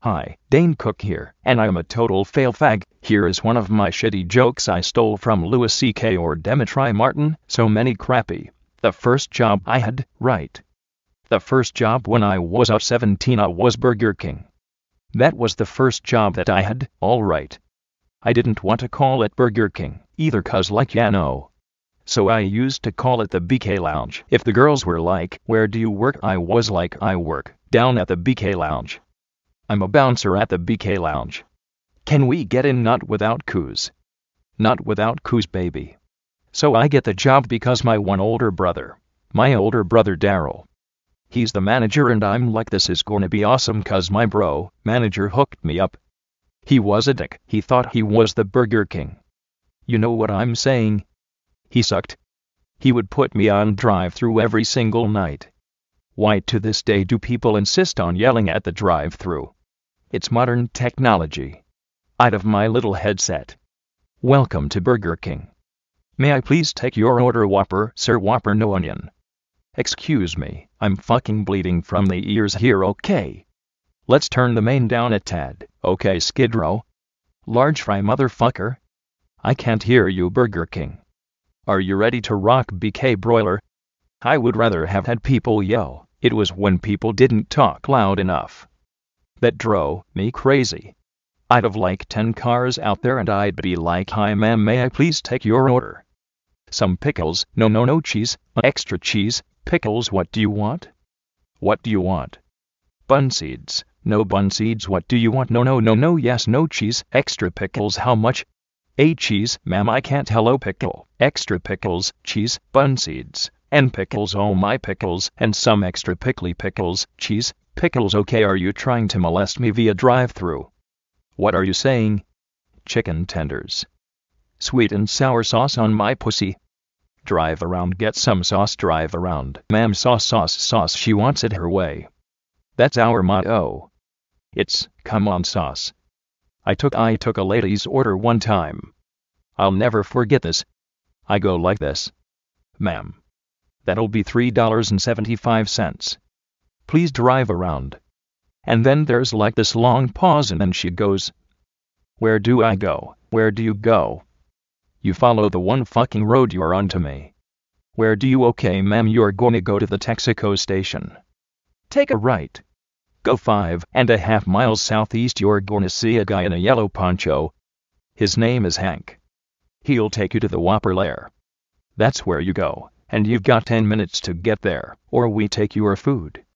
Hi, Dane Cook here, and I'm a total fail fag. Here is one of my shitty jokes I stole from Louis C.K. or Demetri Martin, so many crappy. The first job I had, right. The first job when I was 17 was Burger King. That was the first job that I had, alright. I didn't want to call it Burger King, either cause like ya know. So I used to call it the BK Lounge. If the girls were like, where do you work? I was like, I work down at the BK Lounge. I'm a bouncer at the BK Lounge. Can we get in? Not without coos. Not without coos, baby. So I get the job because my older brother Daryl, he's the manager, and I'm like, this is gonna be awesome cause my manager hooked me up. He was a dick. He thought he was the Burger King. You know what I'm saying? He sucked. He would put me on drive-thru every single night. Why to this day do people insist on yelling at the drive-thru? It's modern technology. Out of my little headset. Welcome to Burger King. May I please take your order? Whopper, sir. Whopper, no onion. Excuse me, I'm fucking bleeding from the ears here. Okay. Let's turn the main down a tad. Okay, Skid Row. Large fry, motherfucker. I can't hear you. Burger King. Are you ready to rock? BK Broiler. I would rather have had people yell. It was when people didn't talk loud enough that drove me crazy. I'd have like 10 cars out there and I'd be like, hi ma'am, may I please take your order? Some pickles. No cheese. Extra cheese. Pickles. What do you want? What do you want? Bun seeds. No bun seeds. What do you want? No. Yes, no cheese. Extra pickles. How much? A cheese, ma'am. I can't. Hello, pickle. Extra pickles, cheese, bun seeds, and pickles. Oh my pickles, and some extra pickly pickles, cheese, pickles. Okay, are you trying to molest me via drive-thru? What are you saying? Chicken tenders. Sweet and sour sauce on my pussy. Drive around, get some sauce. Drive around, ma'am. Sauce. She wants it her way. That's our motto. It's, come on, sauce. I took a lady's order one time. I'll never forget this. I go like this. Ma'am. That'll be $3.75. Please drive around. And then there's like this long pause and then she goes, where do I go? Where do you go? You follow the one fucking road you're on to me. Where do you? Okay ma'am, you're gonna go to the Texaco station. Take a right. Go 5.5 miles southeast. You're gonna see a guy in a yellow poncho. His name is Hank. He'll take you to the Whopper lair. That's where you go, and you've got 10 minutes to get there, or we take your food.